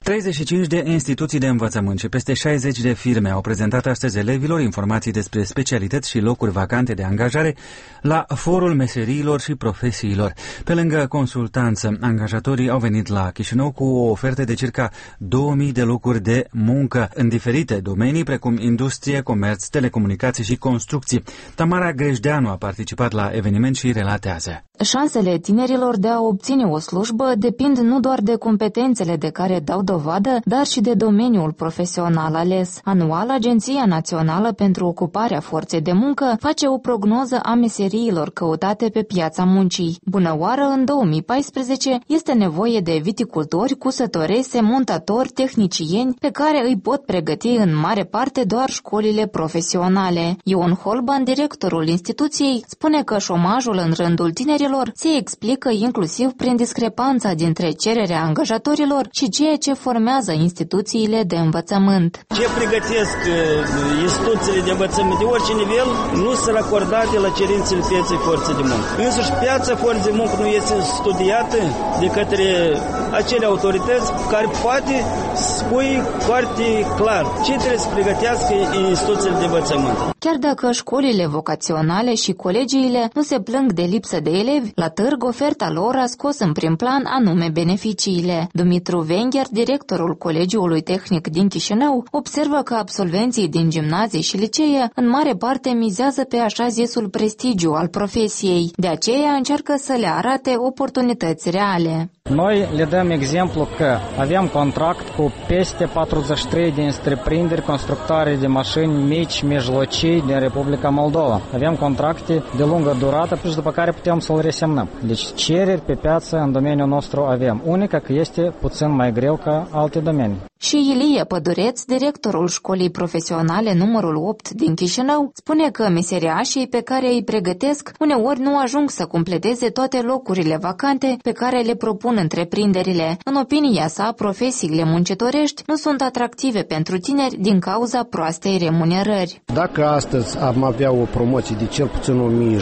35 de instituții de învățământ și peste 60 de firme au prezentat astăzi elevilor informații despre specialități și locuri vacante de angajare la Forul Meseriilor și Profesiilor. Pe lângă consultanță, angajatorii au venit la Chișinău cu o ofertă de circa 2000 de locuri de muncă în diferite domenii, precum industrie, comerț, telecomunicații și construcții. Tamara Grejdeanu a participat la eveniment și relatează. Șansele tinerilor de a obține o slujbă depind nu doar de competențele de care dau dovadă, dar și de domeniul profesional ales. Anual, Agenția Națională pentru Ocuparea Forței de Muncă face o prognoză a meseriilor căutate pe piața muncii. Bună oară, în 2014 este nevoie de viticultori, cusătorese, montatori, tehnicieni, pe care îi pot pregăti în mare parte doar școlile profesionale. Ion Holban, directorul instituției, spune că șomajul în rândul tinerilor se explică inclusiv prin discrepanța dintre cererea angajatorilor și ceea ce formează instituțiile de învățământ. Ce pregătesc instituțiile de învățământ de orice nivel nu sunt acordate la cerințele pieței forței de muncă. Însuși piața forței de muncă nu este studiată de către acele autorități care poate spui foarte clar ce trebuie să pregătească instituțiile de învățământ. Chiar dacă școlile vocaționale și colegiile nu se plâng de lipsă de elevi, la târg oferta lor a scos în prim plan anume beneficiile. Dumitru Vengher, directorul Colegiului Tehnic din Chișinău, observă că absolvenții din gimnazii și licee în mare parte mizează pe așa zisul prestigiu al profesiei. De aceea încearcă să le arate oportunități reale. Noi le dăm exemplu că aveam contract cu peste 43 de întreprinderi constructoare de mașini mici, mijlocii din Republica Moldova. Aveam contracte de lungă durată, plus după care putem să-l resemnăm. Deci cereri pe piață în domeniul nostru avem. Unica că este puțin mai greu ca alte domenii. Și Ilie Pădureț, directorul școlii profesionale numărul 8 din Chișinău, spune că meseriașii pe care îi pregătesc uneori nu ajung să completeze toate locurile vacante pe care le propun întreprinderile. În opinia sa, profesiile muncitorești nu sunt atractive pentru tineri din cauza proastei remunerări. Dacă astăzi am avea o promoție de cel puțin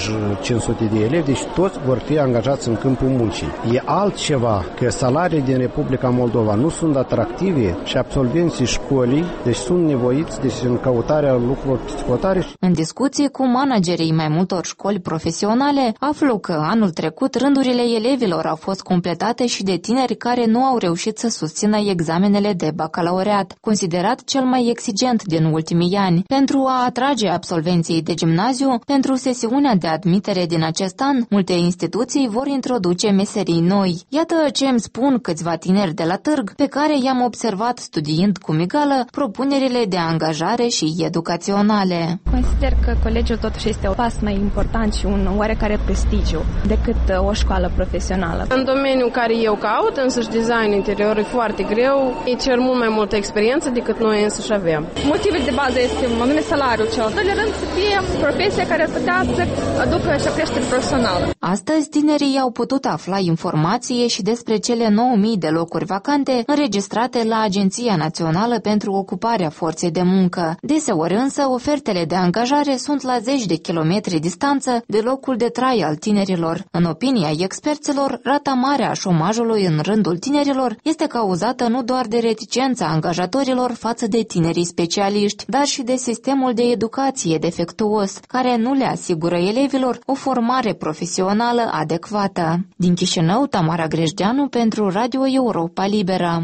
1500 de elevi, deci toți vor fi angajați în câmpul muncii. E altceva că salariile din Republica Moldova nu sunt atractive și absolvenții școlii, deci sunt nevoiți în căutarea lucrurilor psihotare. În discuții cu managerii mai multor școli profesionale, aflu că anul trecut rândurile elevilor au fost completate și de tineri care nu au reușit să susțină examenele de bacalaureat, considerat cel mai exigent din ultimii ani. Pentru a atrage absolvenții de gimnaziu, pentru sesiunea de admitere din acest an, multe instituții vor introduce meserii noi. Iată ce îmi spun câțiva tineri de la târg, pe care i-am observat studiind cu migală propunerile de angajare și educaționale. Consider că colegiul totuși este un pas mai important și un oarecare prestigiu decât o școală profesională. În domeniul care eu caut, însuși design interior, e foarte greu. Îi cer mult mai multă experiență decât noi însuși avem. Motivul de bază este anume salariul cel. În doilea rând să fie profesia care ar putea să aducă și o creștere profesională. Astăzi tinerii au putut afla informație și despre cele 9000 de locuri vacante înregistrate la Agenția Națională pentru Ocuparea Forței de Muncă. Deseori însă ofertele de angajare sunt la 10 de kilometri distanță de locul de trai al tinerilor. În opinia experților, rata mare a șomajului în rândul tinerilor este cauzată nu doar de reticența angajatorilor față de tinerii specialiști, dar și de sistemul de educație defectuos, care nu le asigură elevilor o formare profesională adecvată. Din Chișinău, Tamara Grejdeanu pentru Radio Europa Liberă.